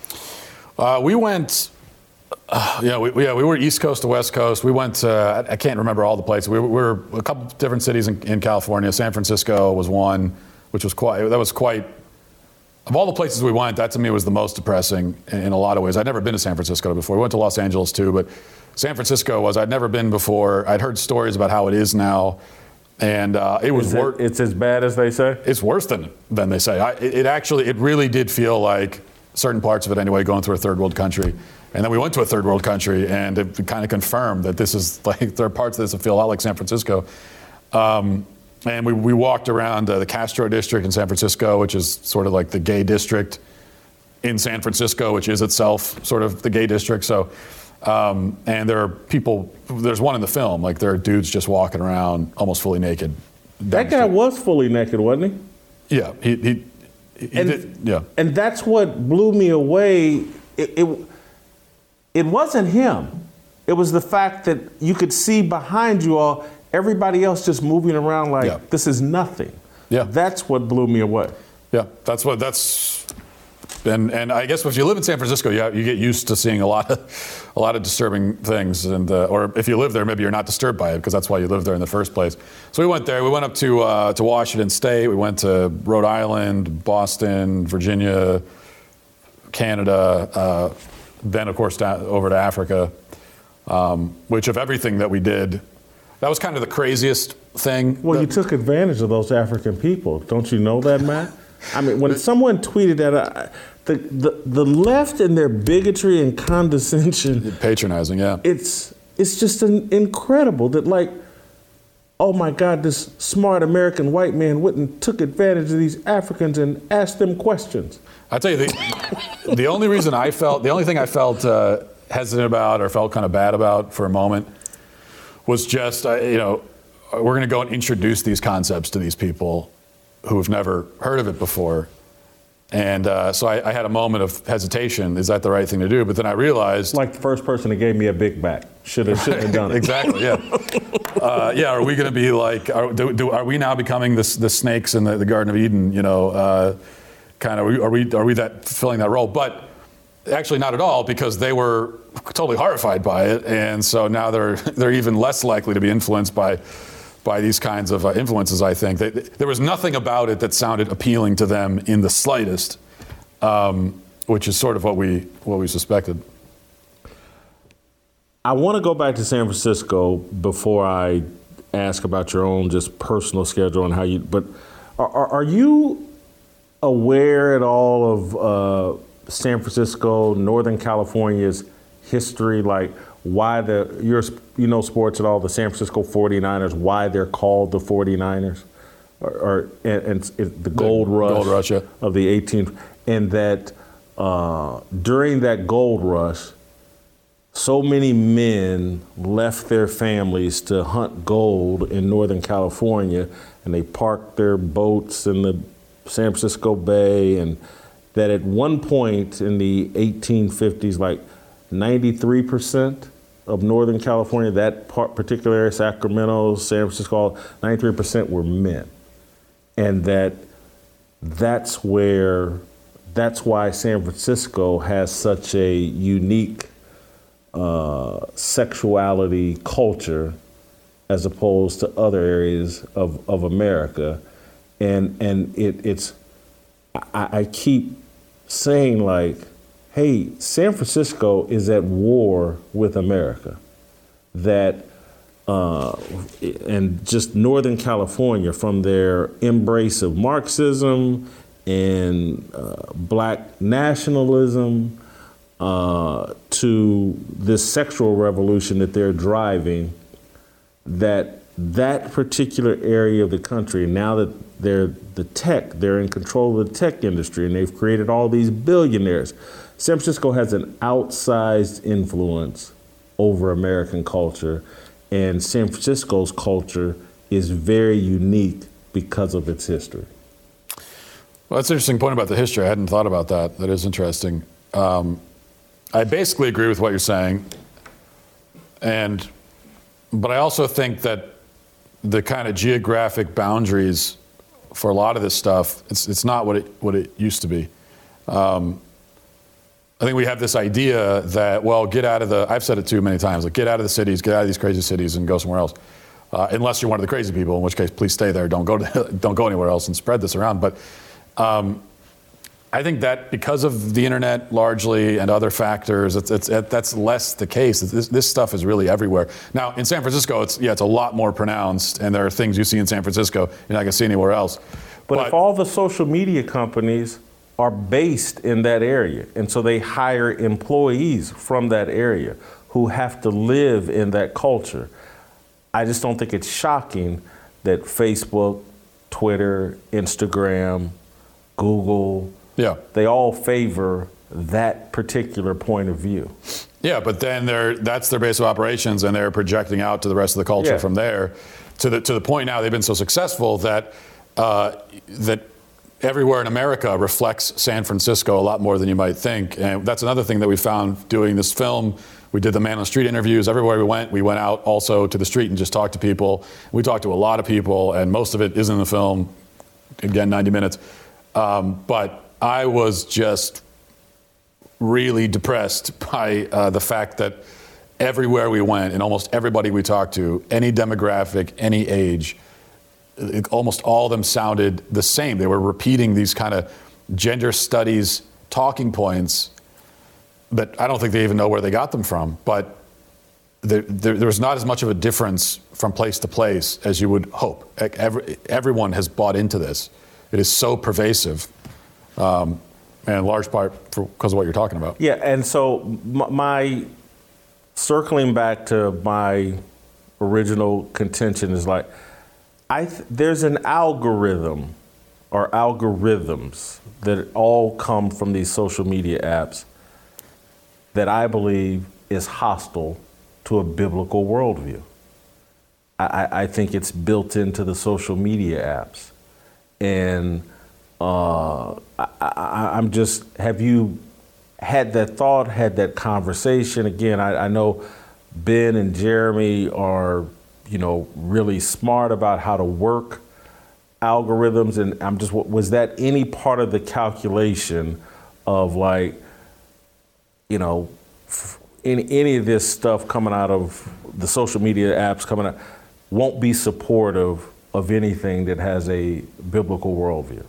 Uh, we went... Uh, yeah, we, yeah, we were East Coast to West Coast. We went, uh, I can't remember all the places. We were, we were a couple different cities in, in California. San Francisco was one, which was quite, that was quite, of all the places we went, that to me was the most depressing in, in a lot of ways. I'd never been to San Francisco before. We went to Los Angeles too, but San Francisco was, I'd never been before. I'd heard stories about how it is now. And uh, it was worse. It, it's as bad as they say? It's worse than, than they say. I, it, it actually, it really did feel like certain parts of it anyway, going through a third world country. And then we went to a third world country, and it kind of confirmed that this is like, there are parts of this that feel a lot like San Francisco. Um, and we, we walked around uh, the Castro district in San Francisco, which is sort of like the gay district in San Francisco, which is itself sort of the gay district. So, um, and there are people, there's one in the film, like there are dudes just walking around almost fully naked. That guy was fully naked, wasn't he? Yeah, he, he, he and, did, yeah. And that's what blew me away. It, it, It wasn't him. It was the fact that you could see behind you all, everybody else just moving around like, yeah. This is nothing. Yeah. That's what blew me away. Yeah, that's what, that's, and and I guess if you live in San Francisco, you, you get used to seeing a lot of, a lot of disturbing things. And uh, or if you live there, maybe you're not disturbed by it because that's why you live there in the first place. So we went there. We went up to, uh, to Washington State. We went to Rhode Island, Boston, Virginia, Canada, uh, then, of course, down, over to Africa, um, which of everything that we did, that was kind of the craziest thing. Well, that, you took advantage of those African people. Don't you know that, Matt? I mean, when someone tweeted that, uh, the, the the left and their bigotry and condescension. Patronizing, yeah. It's, it's just an incredible that, like, oh, my God, this smart American white man went and took advantage of these Africans and asked them questions. I tell you, the, the only reason I felt, the only thing I felt uh, hesitant about or felt kind of bad about for a moment was just, uh, you know, we're going to go and introduce these concepts to these people who have never heard of it before. And uh, so I, I had a moment of hesitation. Is that the right thing to do? But then I realized, like the first person that gave me a Big Mac, should have should have done it. Exactly. Yeah. uh, yeah. Are we going to be like? Are, do, do, are we now becoming the the snakes in the, the Garden of Eden? You know, uh, kind of. Are we are we that filling that role? But actually, not at all, because they were totally horrified by it, and so now they're they're even less likely to be influenced by. by these kinds of uh, influences, I think. They, there was nothing about it that sounded appealing to them in the slightest, um, which is sort of what we what we suspected. I want to go back to San Francisco before I ask about your own just personal schedule and how you, but are, are, are you aware at all of uh, San Francisco, Northern California's history, like why the, you're, you know sports at all, the San Francisco forty-niners, why they're called the forty-niners, or, or and, and the gold the rush, gold rush yeah. of the eighteenth, and that uh, during that gold rush, so many men left their families to hunt gold in Northern California, and they parked their boats in the San Francisco Bay, and that at one point in the eighteen fifties, like ninety-three percent of Northern California, that part, particular area, Sacramento, San Francisco, ninety-three percent were men. And that that's where, that's why San Francisco has such a unique uh, sexuality culture as opposed to other areas of, of America. And and it, it's, I, I keep saying like, hey, San Francisco is at war with America. That, uh, and just Northern California, from their embrace of Marxism and uh, black nationalism uh, to this sexual revolution that they're driving, that that particular area of the country, now that they're the tech, they're in control of the tech industry, and they've created all these billionaires. San Francisco has an outsized influence over American culture, and San Francisco's culture is very unique because of its history. Well, that's an interesting point about the history. I hadn't thought about that. That is interesting. Um, I basically agree with what you're saying, and but I also think that the kind of geographic boundaries for a lot of this stuff, it's it's not what it what it used to be. Um, I think we have this idea that, well, get out of the, I've said it too many times, like get out of the cities, get out of these crazy cities and go somewhere else. Uh, unless you're one of the crazy people, in which case, please stay there. Don't go to, don't go anywhere else and spread this around. But um, I think that because of the internet largely and other factors, it's, it's, it, that's less the case. This, this stuff is really everywhere. Now, in San Francisco, it's yeah, it's a lot more pronounced, and there are things you see in San Francisco you're not going to see anywhere else. But, but if all the social media companies are based in that area, and so they hire employees from that area who have to live in that culture, I just don't think it's shocking that Facebook, Twitter, Instagram, Google, yeah, they all favor that particular point of view. Yeah, but then they're that's their base of operations, and they're projecting out to the rest of the culture yeah. from there, to the to the point now they've been so successful that uh, that everywhere in America reflects San Francisco a lot more than you might think. And that's another thing that we found doing this film. We did the Man on the Street interviews. Everywhere we went, we went out also to the street and just talked to people. We talked to a lot of people, and most of it is in the film. Again, ninety minutes. Um, but I was just really depressed by uh, the fact that everywhere we went and almost everybody we talked to, any demographic, any age, it, almost all of them sounded the same. They were repeating these kind of gender studies talking points that I don't think they even know where they got them from. But there, there, there was not as much of a difference from place to place as you would hope. Every, everyone has bought into this. It is so pervasive, um, and in large part for, because of what you're talking about. Yeah, and so my, my circling back to my original contention is like, I th- there's an algorithm or algorithms that all come from these social media apps that I believe is hostile to a biblical worldview. I, I think it's built into the social media apps. And uh, I, I, I'm just, have you had that thought, had that conversation? Again, I, I know Ben and Jeremy are, you know, really smart about how to work algorithms. And I'm just, was that any part of the calculation of like, you know, any, any of this stuff coming out of the social media apps coming out won't be supportive of anything that has a biblical worldview?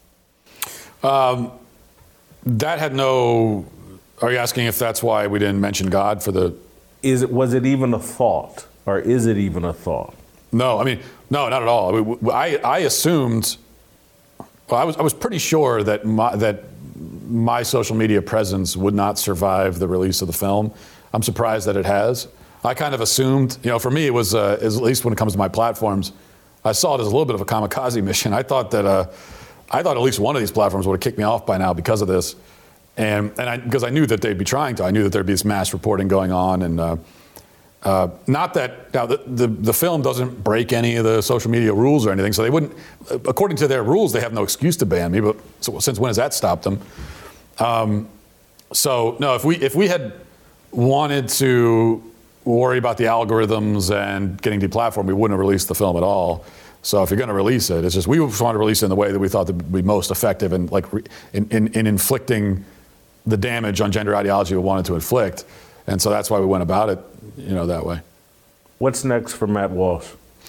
Um, that had no, are you asking if that's why we didn't mention God for the? Is it, was it even a thought, or is it even a thought? No, I mean, no, not at all. I, mean, I, I assumed, well, I was, I was pretty sure that my, that my social media presence would not survive the release of the film. I'm surprised that it has. I kind of assumed, you know, for me, it was, uh, at least when it comes to my platforms, I saw it as a little bit of a kamikaze mission. I thought that, uh, I thought at least one of these platforms would have kicked me off by now because of this. And, and I, because I knew that they'd be trying to, I knew that there'd be this mass reporting going on. And uh, uh, not that, now the, the, the film doesn't break any of the social media rules or anything, so they wouldn't, according to their rules, they have no excuse to ban me, but so, since when has that stopped them? Um, so no, if we, if we had wanted to worry about the algorithms and getting deplatformed, we wouldn't have released the film at all. So if you're going to release it, it's just, we just wanted to release it in the way that we thought that would be most effective in, like, in, in, in inflicting the damage on gender ideology we wanted to inflict. And so that's why we went about it, you know, that way. What's next for Matt Walsh?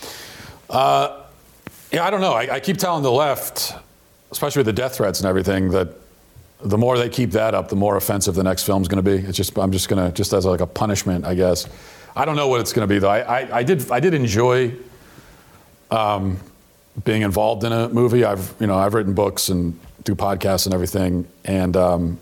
Uh, yeah, I don't know. I, I keep telling the left, especially with the death threats and everything, that the more they keep that up, the more offensive the next film's going to be. It's just, I'm just going to, just as like a punishment, I guess. I don't know what it's going to be, though. I, I, I did, I did enjoy um, being involved in a movie. I've, you know, I've written books and do podcasts and everything, and um,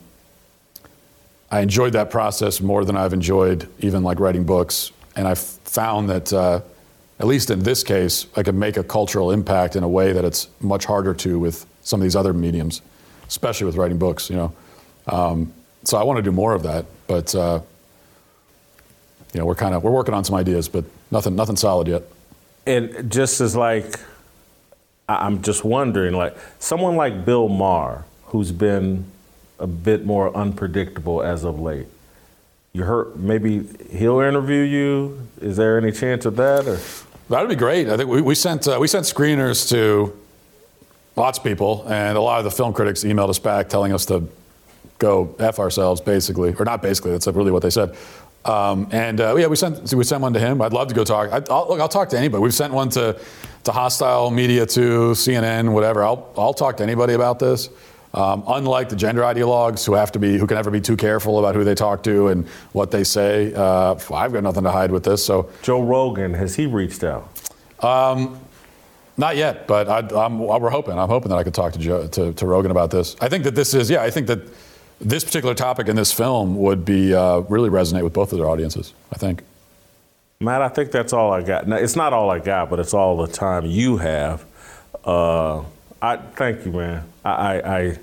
I enjoyed that process more than I've enjoyed even like writing books. And I've found that, uh, at least in this case, I can make a cultural impact in a way that it's much harder to with some of these other mediums, especially with writing books, you know. Um, so I want to do more of that, but uh, you know, we're kind of we're working on some ideas, but nothing nothing solid yet. And just as like, I'm just wondering, like someone like Bill Maher, who's been a bit more unpredictable as of late. You heard maybe he'll interview you. Is there any chance of that? Or? That'd be great. I think we, we sent uh, we sent screeners to lots of people, and a lot of the film critics emailed us back telling us to go F ourselves, basically, or not basically. That's really what they said. Um, and uh, yeah, we sent we sent one to him. I'd love to go talk. I, I'll, look, I'll talk to anybody. We've sent one to to hostile media, to C N N, whatever. I'll I'll talk to anybody about this. Um, unlike the gender ideologues who have to be, who can never be too careful about who they talk to and what they say, uh, I've got nothing to hide with this. So Joe Rogan, has he reached out? Um, not yet, but I, I'm, we're hoping. I'm hoping that I could talk to, Joe, to to Rogan about this. I think that this is, yeah, I think that this particular topic in this film would be uh, really resonate with both of their audiences, I think. Matt, I think that's all I got. Now, it's not all I got, but it's all the time you have. Uh, I thank you, man. I I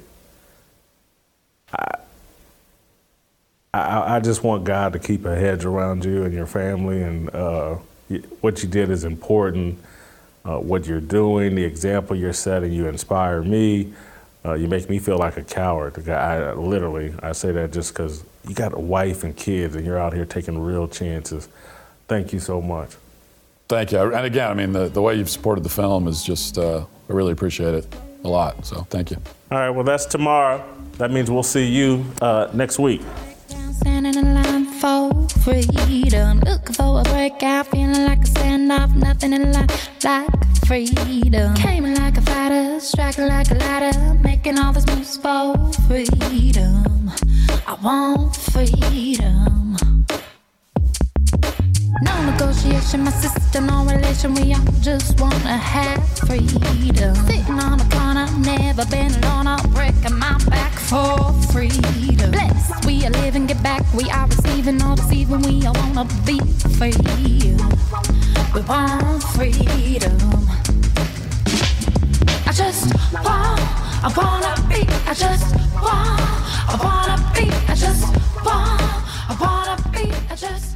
I, I I just want God to keep a hedge around you and your family, and uh, what you did is important. Uh, what you're doing, the example you're setting, you inspire me. Uh, you make me feel like a coward. I, I literally, I say that just because you got a wife and kids, and you're out here taking real chances. Thank you so much. Thank you. And again, I mean, the, the way you've supported the film is just, uh, I really appreciate it a lot. So thank you. All right, well, that's tomorrow. That means we'll see you uh, next week. Standing in line for freedom, looking for a breakout, feeling like a standoff, nothing in life like freedom. Came like a fighter, striking like a ladder, making all these moves for freedom. I want freedom. No negotiation, my sister, no relation. We all just wanna have freedom. Sitting on the corner, never been alone. I'm breaking my back for freedom. Blessed, we are living, get back. We are receiving, all deceiving. We all wanna be free. We want freedom. I just want, I wanna be. I just want, I wanna be. I just want, I wanna be. I just just